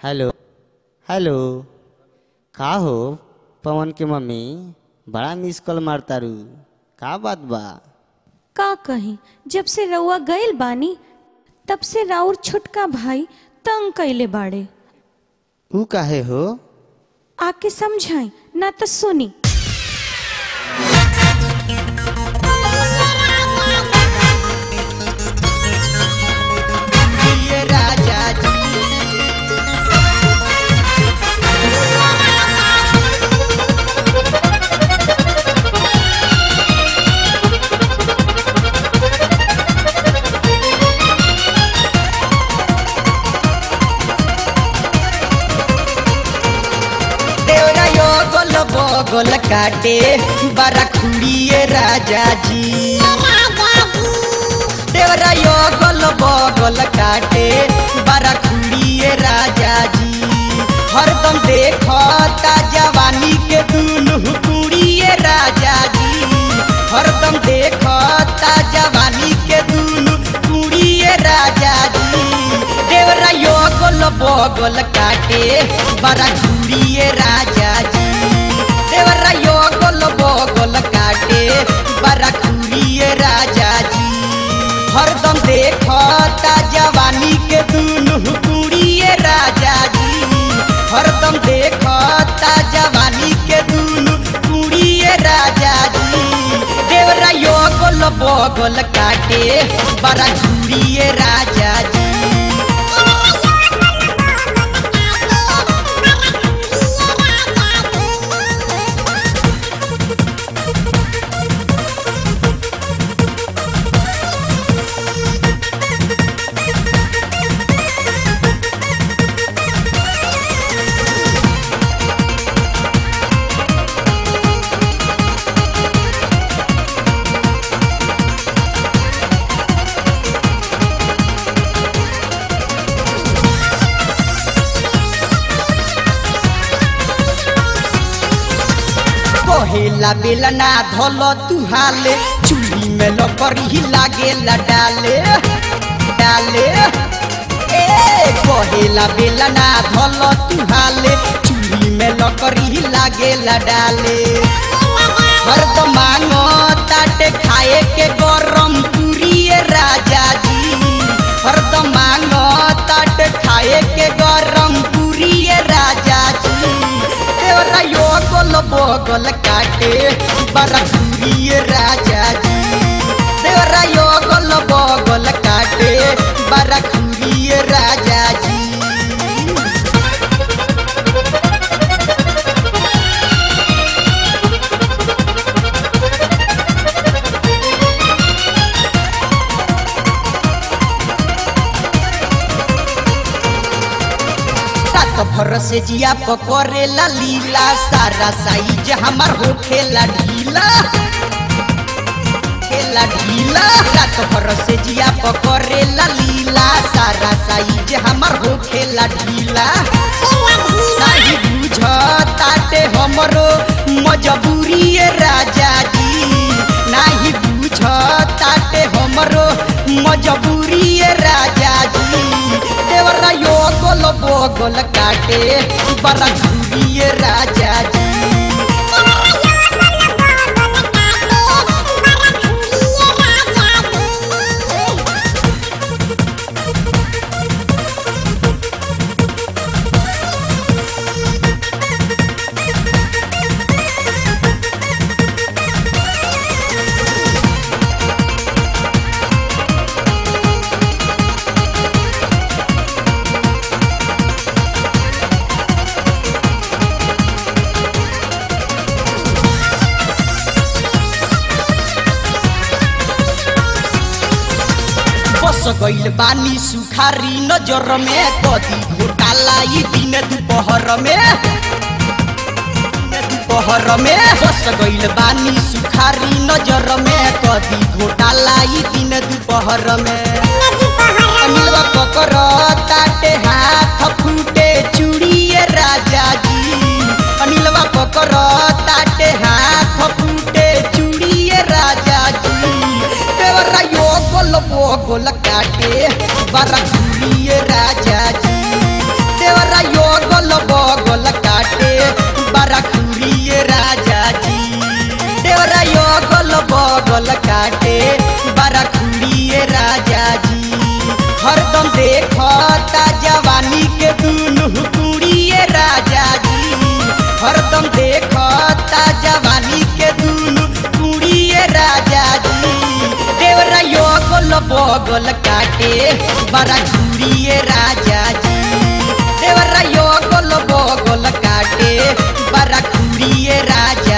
Hello hello का हो पवन के मम्मी बड़ा मिस कॉल मारतारू का बात बा। का कहीं जब से रउआ गइल बानी तब से राउर छोटका भाई तंग कइले बाड़े। ऊ काहे हो? आके समझाई ना तो सुनी। बगल काटे बड़ा खुड़िए राजा जी देवरा यो गल बगल काटे बड़ा खुड़िए राजा जी हरदम देखता जवानी के दुनू कुड़िए राजा जी हरदम देखता जवानी के दुनू कुड़िए राजा जी देवरा यो गल बगल काटे बड़ा खुड़िए राजा जी देवरा यो गोल बगल काटे बड़ा खुड़िए राजा जी हरदम देखता जवानी के दुनू कुड़िए राजा जी हरदम देखता जवानी के दुनू कुड़िए राजा जी देवरा यो गोल बगल काटे बड़ा खुड़िए राजा जी हेला बेलना धल तुहाले चूड़ी में लकड़ी लागेला डाले डाले कहेला बेलना धल तुहाले चूड़ी में लकड़ी लागेला डाले हरदम मांगो ताटे खाए के गरम पूरिए राजा जी हरदम मांगो ताटे खाए के गरम पूरिए राजा जी देवरा यो गोल बगल काटे बड़ा खुड़िए राजा जी देवरा यो गोल बगल काटे बड़ा खुड़िए राजा जी भर से जिया पकड़ेला लीला सारा साइज हमार हो खेला ढीला खेला ढीला रात भर से जिया पकड़ेला लीला सारा साइज हमार हो खेला ढीला नहीं बुझताटे हमरो मजबूरी राजा जी नहीं बुझताटे हमरो मजबूरी राजा जी देवरा यो गोल बगल काटे बड़ा खुड़िए राजा जी गइल बानी सुखारी नजर में कदी घोटाला दिन दोपहर में बस गइल बानी सुखारी नजर में कदी घोटाला दिन दोपहर में अनिलवा पकड़ ताटे हाथ फूटे चूड़िए राजा जी अनिलवा पकड़ ताटे हाथ फूटे चूड़िए राजा जी देवरा यो गोल बगल काटे बड़ा खुड़िए राजा जी देवरा यो बगल काटे बड़ा खुड़िए राजा जी। हरदम देखता जवानी के दुनू कुड़िए राजा जी। हरदम देखता जवानी के दुनू कुड़िए राजा जी। देवरा यो गोल बगल काटे बड़ा खुड़िए राजा जी। देवरा यो गोल बगल काटे बड़ा खुड़िए राजा